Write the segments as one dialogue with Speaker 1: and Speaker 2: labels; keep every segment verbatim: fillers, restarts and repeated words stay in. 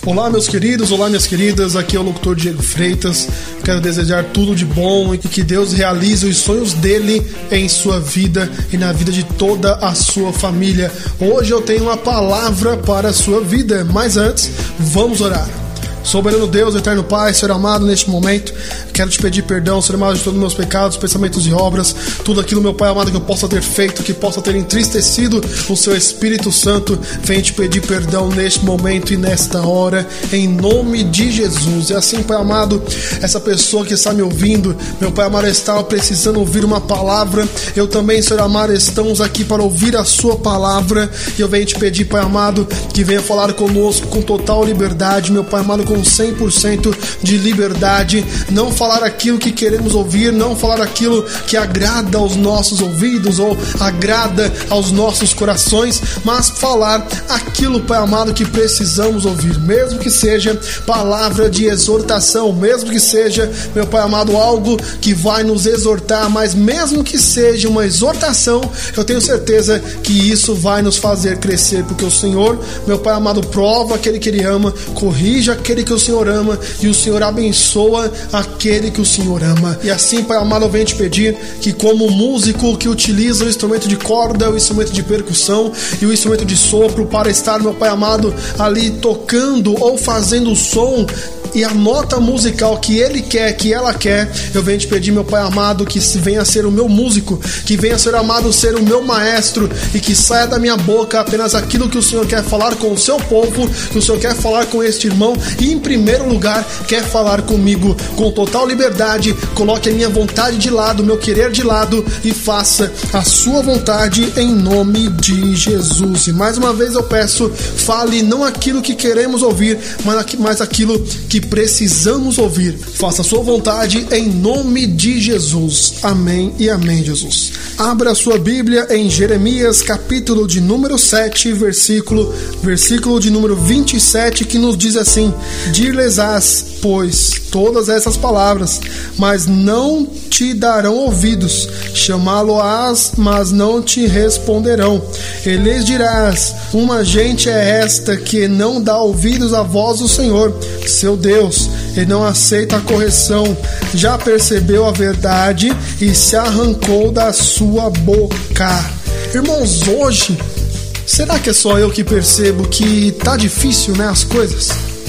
Speaker 1: Olá meus queridos, olá minhas queridas, aqui é o locutor Diego Freitas. Quero desejar tudo de bom e que Deus realize os sonhos dele em sua vida e na vida de toda a sua família. Hoje eu tenho uma palavra para a sua vida, mas antes, vamos orar. Soberano Deus, eterno Pai, Senhor amado, neste momento quero te pedir perdão, Senhor amado, de todos os meus pecados, pensamentos e obras, tudo aquilo, meu Pai amado, que eu possa ter feito, que possa ter entristecido o seu Espírito Santo. Venho te pedir perdão neste momento e nesta hora, em nome de Jesus. E assim, Pai amado, essa pessoa que está me ouvindo, meu Pai amado, está precisando ouvir uma palavra. Eu também, Senhor amado, estamos aqui para ouvir a sua palavra, e eu venho te pedir, Pai amado, que venha falar conosco com total liberdade, meu Pai amado, com cem por cento de liberdade, não falar aquilo que queremos ouvir, não falar aquilo que agrada aos nossos ouvidos ou agrada aos nossos corações, mas falar aquilo, Pai amado, que precisamos ouvir, mesmo que seja palavra de exortação, mesmo que seja, meu Pai amado, algo que vai nos exortar, mas mesmo que seja uma exortação, eu tenho certeza que isso vai nos fazer crescer, porque o Senhor, meu Pai amado, prova aquele que Ele ama, corrige aquele que o Senhor ama, e o Senhor abençoa aquele que o Senhor ama. E assim, Pai amado, eu venho te pedir que, como músico que utiliza o instrumento de corda, o instrumento de percussão e o instrumento de sopro para estar, meu Pai amado, ali tocando ou fazendo som e a nota musical que ele quer, que ela quer, eu venho te pedir, meu Pai amado, que venha ser o meu músico, que venha ser amado ser o meu maestro, e que saia da minha boca apenas aquilo que o Senhor quer falar com o seu povo, que o Senhor quer falar com este irmão, e em primeiro lugar quer falar comigo com total liberdade. Coloque a minha vontade de lado, meu querer de lado, e faça a sua vontade em nome de Jesus. E mais uma vez eu peço, fale não aquilo que queremos ouvir, mas aquilo que precisamos ouvir. Faça a sua vontade em nome de Jesus. Amém e amém, Jesus. Abra a sua Bíblia em Jeremias, capítulo de número sete, versículo, versículo de número vinte e sete, que nos diz assim: dir-lhes-ás, pois, todas essas palavras, mas não te darão ouvidos, chamá-lo-ás, mas não te responderão. E lhes dirás: uma gente é esta que não dá ouvidos à voz do Senhor, seu Deus, e não aceita a correção, já percebeu a verdade e se arrancou da sua boca. Irmãos, hoje, será que é só eu que percebo que tá difícil, né, as coisas?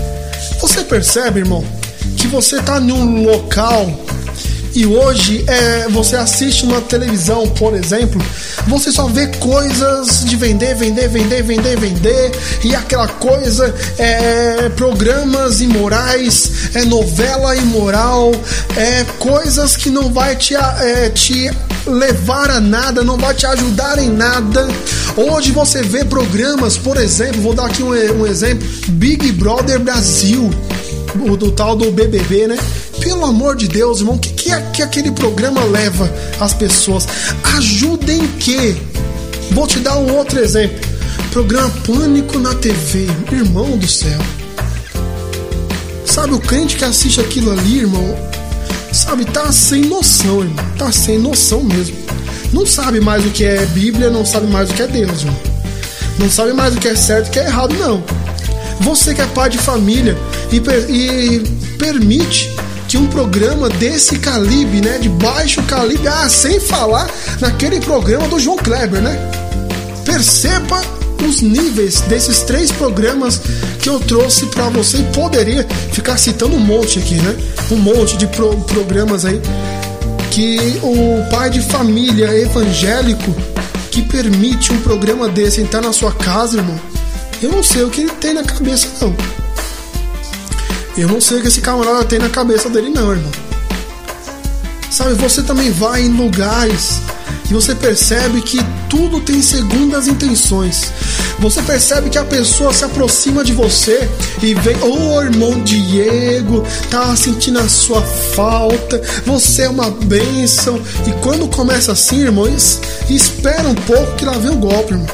Speaker 1: Você percebe, irmão, que você tá num local e hoje é, você assiste uma televisão, por exemplo, você só vê coisas de vender, vender, vender, vender, vender, e aquela coisa, é programas imorais, é novela imoral, é coisas que não vai te, é, te levar a nada, não vai te ajudar em nada. Hoje você vê programas, por exemplo, vou dar aqui um, um exemplo, Big Brother Brasil, o do tal do B B B, né? Pelo amor de Deus, irmão, o que, que, é, que aquele programa leva as pessoas? Ajuda em quê? Vou te dar um outro exemplo. Programa Pânico na T V. Irmão do céu. Sabe, o crente que assiste aquilo ali, irmão, sabe, tá sem noção, irmão. Tá sem noção mesmo. Não sabe mais o que é Bíblia, não sabe mais o que é Deus, irmão. Não sabe mais o que é certo e o que é errado, não. Você que é pai de família e, per- e permite que um programa desse calibre, né, de baixo calibre, ah, sem falar naquele programa do João Kleber, né? Perceba os níveis desses três programas que eu trouxe para você, e poderia ficar citando um monte aqui, né? Um monte de pro- programas aí que o pai de família evangélico que permite um programa desse entrar na sua casa, irmão, eu não sei o que ele tem na cabeça, não. Eu não sei o que esse camarada tem na cabeça dele, não, irmão. Sabe, você também vai em lugares e você percebe que tudo tem segundas intenções. Você percebe que a pessoa se aproxima de você e vem: ô oh, irmão Diego, tá sentindo a sua falta, você é uma bênção. E quando começa assim, irmãos, espera um pouco que lá vem o golpe, irmão.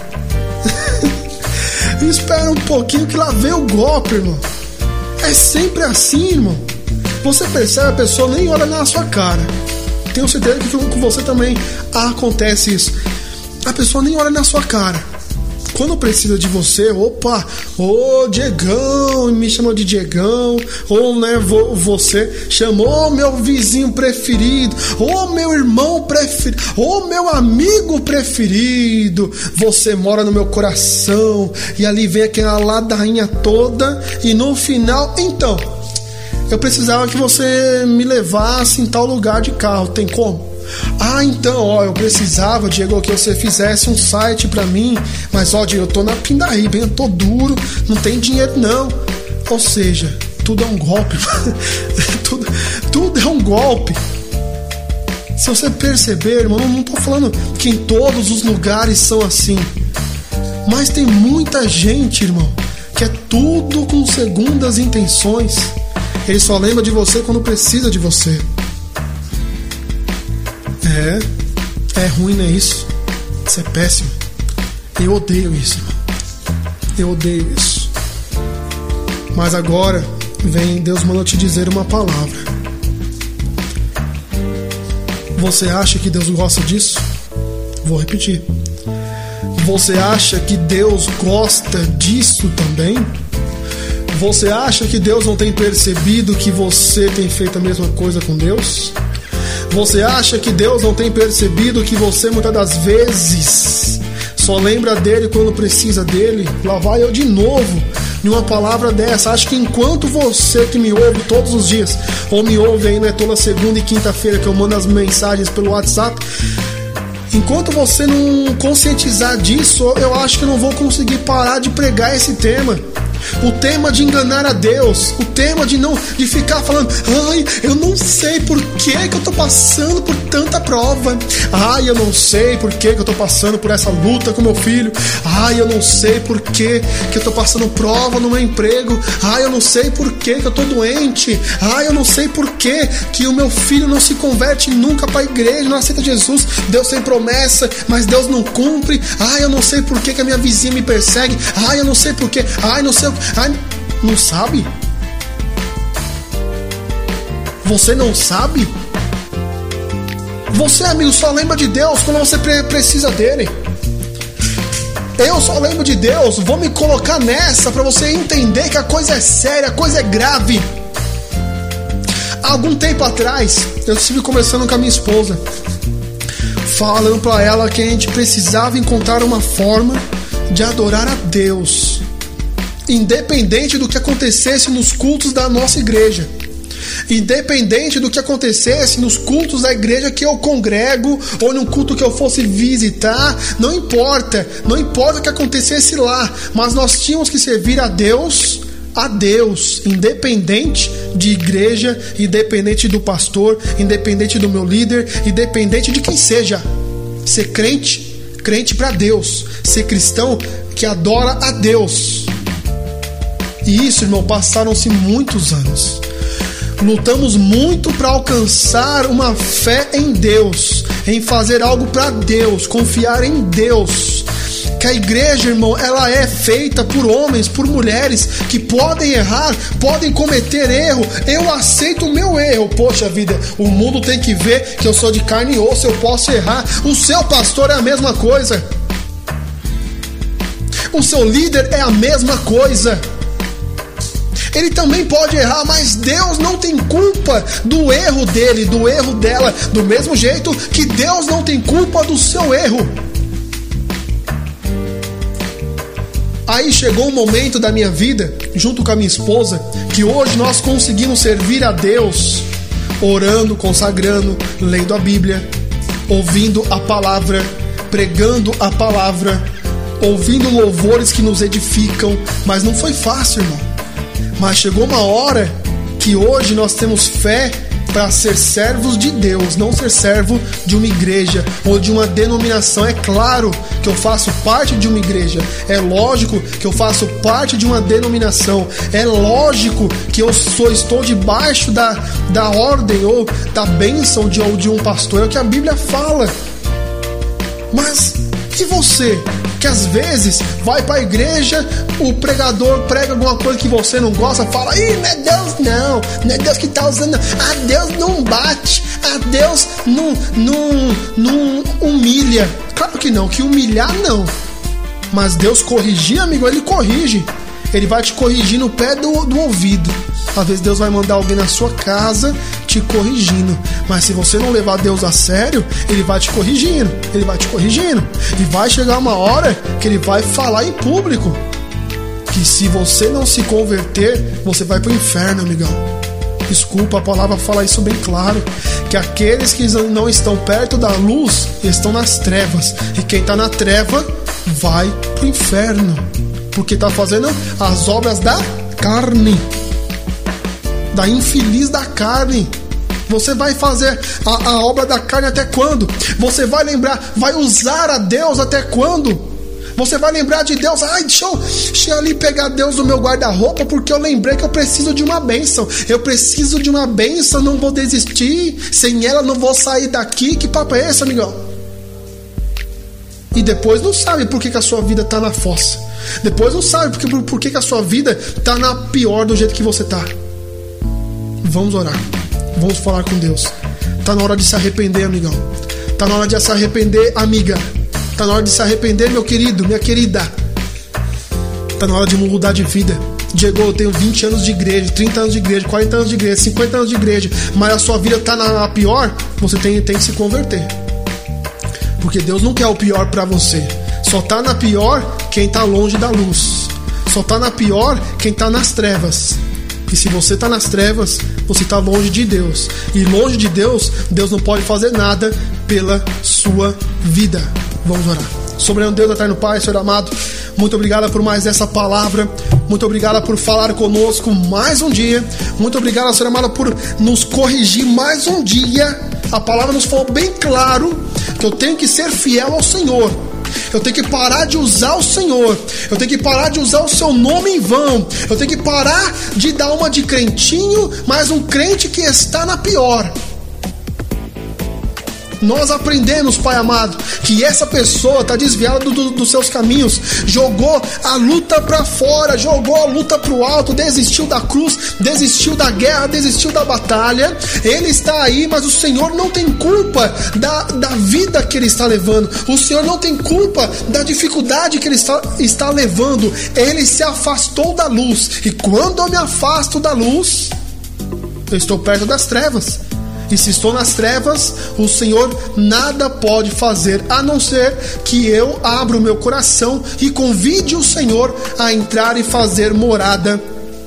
Speaker 1: Espera um pouquinho que lá vem o golpe, irmão. É sempre assim, irmão. Você percebe, a pessoa nem olha na sua cara. Tenho certeza que com você também acontece isso. A pessoa nem olha na sua cara. quando precisa de você, opa, ô Diegão, me chamou de Diegão, ou né, você chamou meu vizinho preferido, ou meu irmão preferido, ou meu amigo preferido, você mora no meu coração, e ali vem aquela ladainha toda, e no final, então, eu precisava que você me levasse em tal lugar de carro, tem como? Ah, então, ó, eu precisava, Diego, que você fizesse um site pra mim, mas ó, Diego, eu tô na pindaíba, eu tô duro, não tem dinheiro não. Ou seja, tudo é um golpe. tudo, tudo é um golpe. Se você perceber, irmão, não, não tô falando que em todos os lugares são assim, mas tem muita gente, irmão, que é tudo com segundas intenções. Ele só lembra de você quando precisa de você. É, é ruim, não é isso? Isso é péssimo. Eu odeio isso, irmão. Eu odeio isso. Mas agora vem Deus manda te dizer uma palavra. Você acha que Deus gosta disso? Vou repetir. Você acha que Deus gosta disso também? Você acha que Deus não tem percebido que você tem feito a mesma coisa com Deus? Você acha que Deus não tem percebido que você muitas das vezes só lembra dele quando precisa dele? Lá vai eu de novo em uma palavra dessa. Acho que enquanto você que me ouve todos os dias, ou me ouve aí, né, toda segunda e quinta-feira que eu mando as mensagens pelo WhatsApp, enquanto você não conscientizar disso, eu acho que eu não vou conseguir parar de pregar esse tema. O tema de enganar a Deus, o tema de não de ficar falando, ai, eu não sei por que que eu tô passando por tanta prova, ai, eu não sei por que que eu tô passando por essa luta com meu filho, ai, eu não sei por que que eu tô passando prova no meu emprego, ai, eu não sei por que que eu tô doente, ai, eu não sei por que que o meu filho não se converte nunca para a igreja, não aceita Jesus. Deus tem promessa, mas Deus não cumpre. Ai, eu não sei por que que a minha vizinha me persegue, ai, eu não sei por que, ai, não sei. Ai, não sabe? Você não sabe? Você, amigo, só lembra de Deus quando você precisa dele. Eu só lembro de Deus. Vou me colocar nessa para você entender que a coisa é séria, a coisa é grave. Há algum tempo atrás, eu estive conversando com a minha esposa, falando para ela que a gente precisava encontrar uma forma de adorar a Deus, independente do que acontecesse nos cultos da nossa igreja, independente do que acontecesse nos cultos da igreja que eu congrego, ou num culto que eu fosse visitar, não importa, não importa o que acontecesse lá, mas nós tínhamos que servir a Deus, a Deus, independente de igreja, independente do pastor, independente do meu líder, independente de quem seja. Ser crente, crente para Deus, ser cristão que adora a Deus. E isso, irmão, passaram-se muitos anos. Lutamos muito para alcançar uma fé em Deus, em fazer algo para Deus, confiar em Deus. Que a igreja, irmão, ela é feita por homens, por mulheres que podem errar, podem cometer erro. Eu aceito o meu erro. Poxa vida, o mundo tem que ver que eu sou de carne e osso, eu posso errar. O seu pastor é a mesma coisa. O seu líder é a mesma coisa. Ele também pode errar, mas Deus não tem culpa do erro dele, do erro dela, do mesmo jeito que Deus não tem culpa do seu erro. Aí chegou um momento da minha vida, junto com a minha esposa, que hoje nós conseguimos servir a Deus, orando, consagrando, lendo a Bíblia, ouvindo a palavra, pregando a palavra, ouvindo louvores que nos edificam, mas não foi fácil, irmão. Mas chegou uma hora que hoje nós temos fé para ser servos de Deus, não ser servo de uma igreja ou de uma denominação. É claro que eu faço parte de uma igreja, é lógico que eu faço parte de uma denominação, é lógico que eu sou, estou debaixo da, da ordem ou da bênção de, ou de um pastor, é o que a Bíblia fala. Mas e você, que às vezes vai para a igreja, o pregador prega alguma coisa que você não gosta, fala, ih, não é Deus não, não é Deus que está usando, a Deus não bate, a Deus não, não, não humilha. Claro que não, que humilhar não, Mas Deus corrigir, amigo, Ele corrige. Ele vai te corrigir no pé do, do ouvido. Às vezes Deus vai mandar alguém na sua casa te corrigindo. Mas se você não levar Deus a sério, Ele vai te corrigindo. Ele vai te corrigindo. E vai chegar uma hora que Ele vai falar em público que se você não se converter, você vai pro inferno, amigão. Desculpa, a palavra fala isso bem claro, que aqueles que não estão perto da luz estão nas trevas, e quem está na treva vai pro inferno, porque está fazendo as obras da carne, da infeliz da carne. Você vai fazer a, a obra da carne até quando? Você vai lembrar, vai usar a Deus até quando? Você vai lembrar de Deus, ai, deixa eu, deixa eu ali pegar Deus no meu guarda-roupa, porque eu lembrei que eu preciso de uma bênção. Eu preciso de uma bênção, não vou desistir. Sem ela não vou sair daqui. Que papo é esse, amigão? E depois não sabe por que, que a sua vida tá na fossa. Depois não sabe por que, por que, que a sua vida tá na pior do jeito que você tá. Vamos orar. Vamos falar com Deus. Tá na hora de se arrepender, amigão. Tá na hora de se arrepender, amiga. Tá na hora de se arrepender, meu querido, minha querida. Tá na hora de mudar de vida. Diego, eu tenho vinte anos de igreja, trinta anos de igreja, quarenta anos de igreja, cinquenta anos de igreja, mas a sua vida tá na pior. Você tem, tem que se converter, porque Deus não quer o pior pra você. Só tá na pior quem tá longe da luz. Só tá na pior quem tá nas trevas. E se você tá nas trevas, você tá longe de Deus. E longe de Deus, Deus não pode fazer nada pela sua vida. Vamos orar. Soberano Deus, eterno Pai, Senhor amado, muito obrigado por mais essa palavra. Muito obrigado por falar conosco mais um dia. Muito obrigado, Senhor amado, por nos corrigir mais um dia. A palavra nos falou bem claro que eu tenho que ser fiel ao Senhor. Eu tenho que parar de usar o Senhor. Eu tenho que parar de usar o seu nome em vão. Eu tenho que parar de dar uma de crentinho, mas um crente que está na pior. Nós aprendemos, Pai amado, que essa pessoa está desviada do, do, dos seus caminhos, jogou a luta para fora, jogou a luta para o alto, desistiu da cruz, desistiu da guerra, desistiu da batalha. Ele está aí, mas o Senhor não tem culpa da, da vida que ele está levando. O Senhor não tem culpa da dificuldade que ele está, está levando. Ele se afastou da luz, e quando eu me afasto da luz, eu estou perto das trevas. E se estou nas trevas, o Senhor nada pode fazer, a não ser que eu abra o meu coração e convide o Senhor a entrar e fazer morada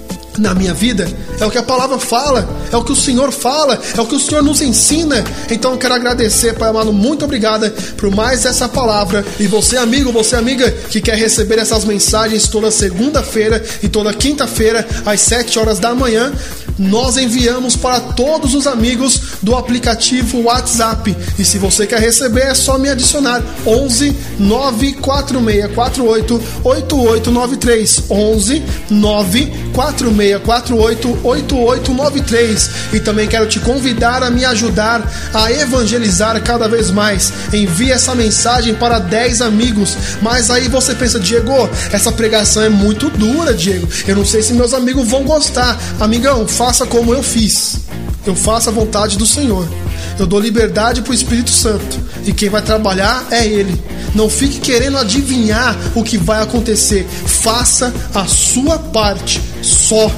Speaker 1: na minha vida. É o que a palavra fala, é o que o Senhor fala, é o que o Senhor nos ensina. Então eu quero agradecer, Pai amado, muito obrigada por mais essa palavra. E você, amigo, você, amiga, que quer receber essas mensagens toda segunda-feira e toda quinta-feira às sete horas da manhã, nós enviamos para todos os amigos do aplicativo WhatsApp. E se você quer receber, é só me adicionar onze nove quatro seis quatro oito oito oito nove três, onze nove quatro seis quatro oito oito oito nove três. E também quero te convidar a me ajudar a evangelizar cada vez mais. Envie essa mensagem para dez amigos. Mas aí você pensa, Diego, essa pregação é muito dura, Diego, eu não sei se meus amigos vão gostar. Amigão, faça como eu fiz. Eu faço a vontade do Senhor. Eu dou liberdade para o Espírito Santo, e quem vai trabalhar é Ele. Não fique querendo adivinhar o que vai acontecer. Faça a sua parte, só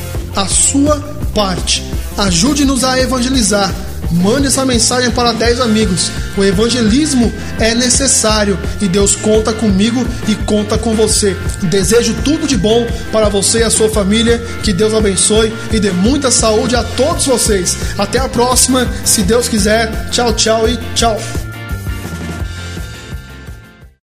Speaker 1: a sua parte. Ajude-nos a evangelizar. Mande essa mensagem para dez amigos. O evangelismo é necessário, e Deus conta comigo e conta com você. Desejo tudo de bom para você e a sua família. Que Deus abençoe e dê muita saúde a todos vocês. Até a próxima, se Deus quiser. Tchau, tchau e tchau.